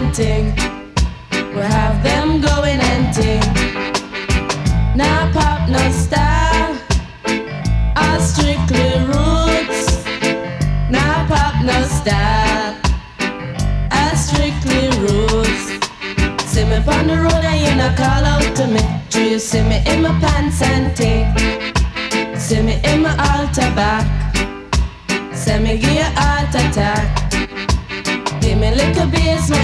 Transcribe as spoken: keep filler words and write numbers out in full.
and ting. We have them going and ting. Now pop no style, all strictly roots. Now pop no style, all strictly roots. See me on the road and you not call out to me. Do you see me in my pants and ting? See me in my altar back. Say me give you heart attack.